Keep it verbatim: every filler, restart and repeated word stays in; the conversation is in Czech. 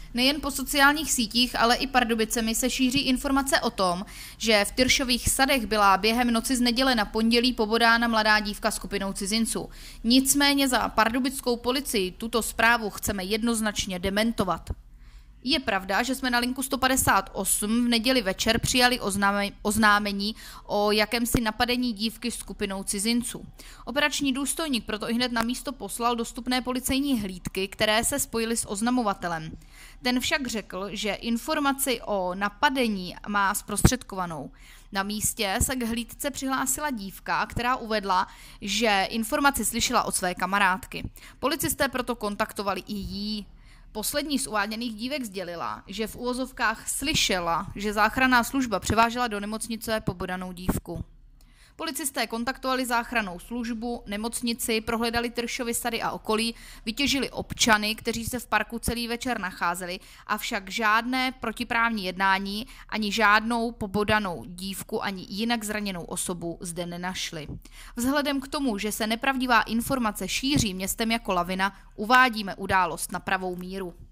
Nejen po sociálních sítích, ale i Pardubicemi se šíří informace o tom, že v Tyršových sadech byla během noci z neděle na pondělí pobodána mladá dívka skupinou cizinců. Nicméně za pardubickou policii tuto zprávu chceme jednoznačně dementovat. Je pravda, že jsme na linku sto padesát osm v neděli večer přijali oznámení o jakémsi napadení dívky skupinou cizinců. Operační důstojník proto ihned na místo poslal dostupné policejní hlídky, které se spojily s oznamovatelem. Ten však řekl, že informaci o napadení má zprostředkovanou. Na místě se k hlídce přihlásila dívka, která uvedla, že informaci slyšela od své kamarádky. Policisté proto kontaktovali i jí. Poslední z uváděných dívek sdělila, že v uvozovkách slyšela, že záchranná služba převážela do nemocnice pobodanou dívku. Policisté kontaktovali záchrannou službu, nemocnici, prohledali Tyršovy sady a okolí, vytěžili občany, kteří se v parku celý večer nacházeli, avšak žádné protiprávní jednání ani žádnou pobodanou dívku ani jinak zraněnou osobu zde nenašli. Vzhledem k tomu, že se nepravdivá informace šíří městem jako lavina, uvádíme událost na pravou míru.